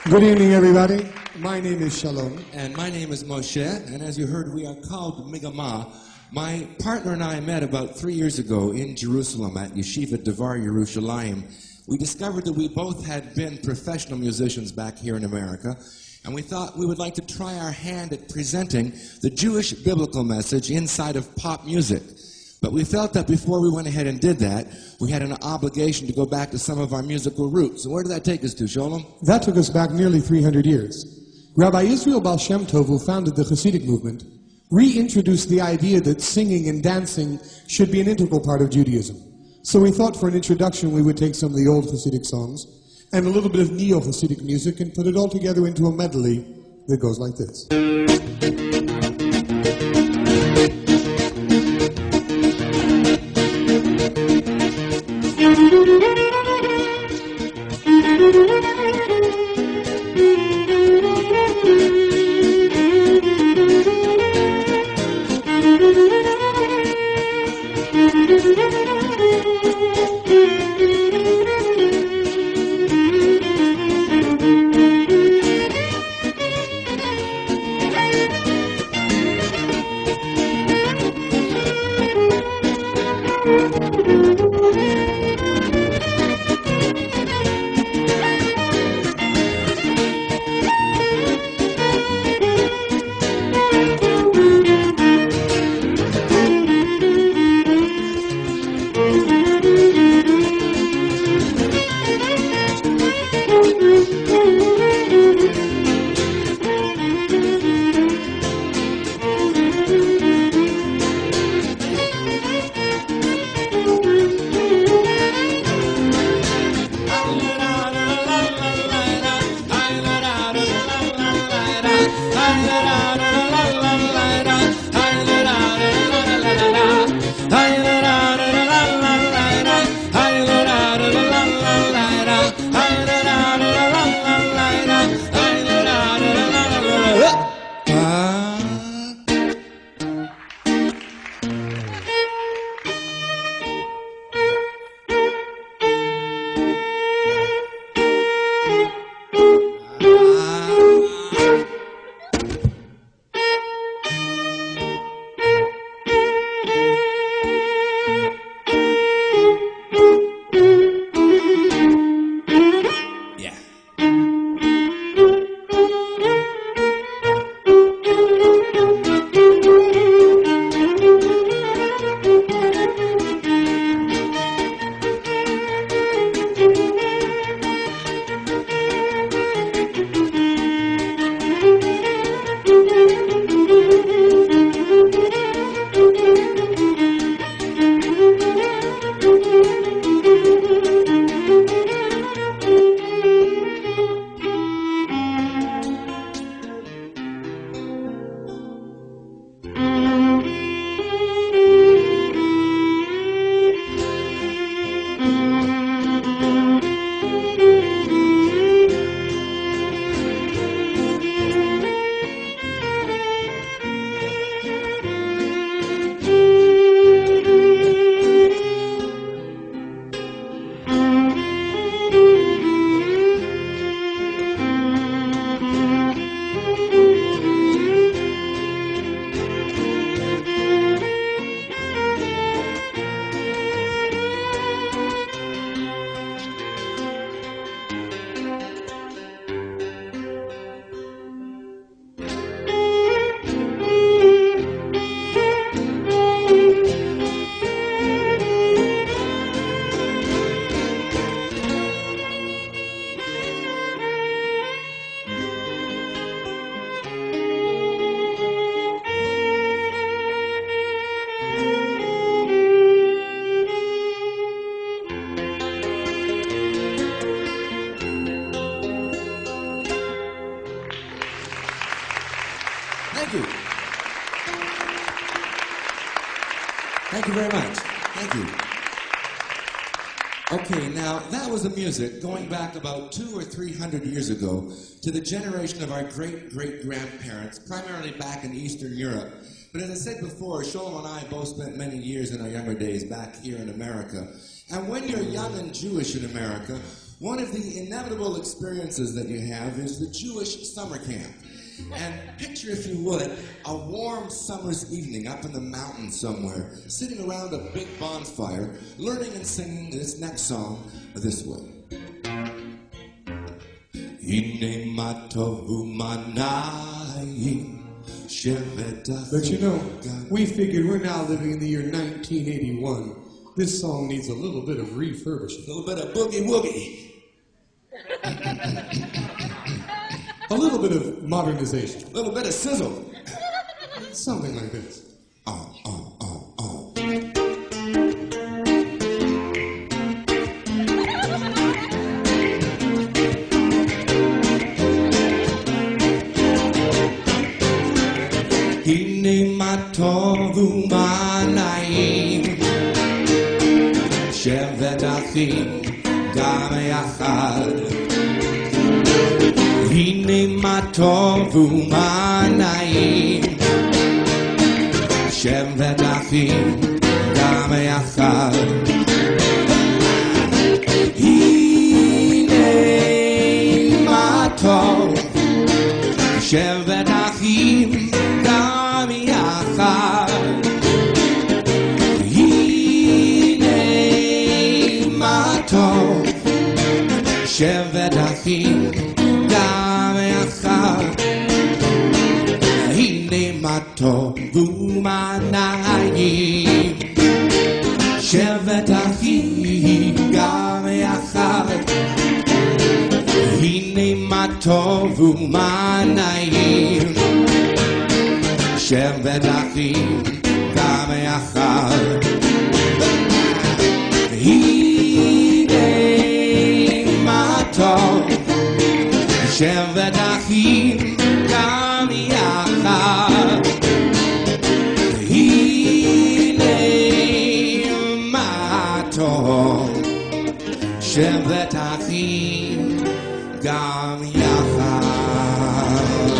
Good evening, everybody. My name is Shalom. And my name is Moshe, and as you heard, we are called Migama. My partner and I met about 3 years ago in Jerusalem at Yeshiva Devar Yerushalayim. We discovered that we both had been professional musicians back here in America, and we thought we would like to try our hand at presenting the Jewish biblical message inside of pop music. But we felt that before we went ahead and did that, we had an obligation to go back to some of our musical roots. And where did that take us to, Sholem? That took us back nearly 300 years. Rabbi Israel Baal Shem Tov, who founded the Hasidic movement, reintroduced the idea that singing and dancing should be an integral part of Judaism. So we thought for an introduction we would take some of the old Hasidic songs and a little bit of neo-Hasidic music and put it all together into a medley that goes like this. Thank you. Thank you very much. Thank you. Okay, now that was the music going back about 200 or 300 years ago to the generation of our great-great-grandparents, primarily back in Eastern Europe. But as I said before, Sholem and I both spent many years in our younger days back here in America. And when you're young and Jewish in America, One of the inevitable experiences that you have is the Jewish summer camp. And picture, if you would, a warm summer's evening up in the mountains somewhere, sitting around a big bonfire, learning and singing this next song this way. Hine ma tovu manai, shevet. But you know, we figured we're now living in the year 1981. This song needs a little bit of refurbishing. A little bit of boogie woogie. A little bit of modernization. A little bit of sizzle. Something like this. Oh, oh, oh, oh. Hine ma tovu manayim, shevet achim gam yachad. Hine ma tovu manayim, shevet achim gam yachad. Hine ma tov, shevet achim gam yachad. Hine ma tov, shevet achim gam yachad. Hine ma tovu manayim, shevet achim gam yachad. Hine ma tovu manayim, shevet achim gam yachad. Hine ma tov, shevet achim gam yachad. Hine ma tov, shevet achim gam yachad.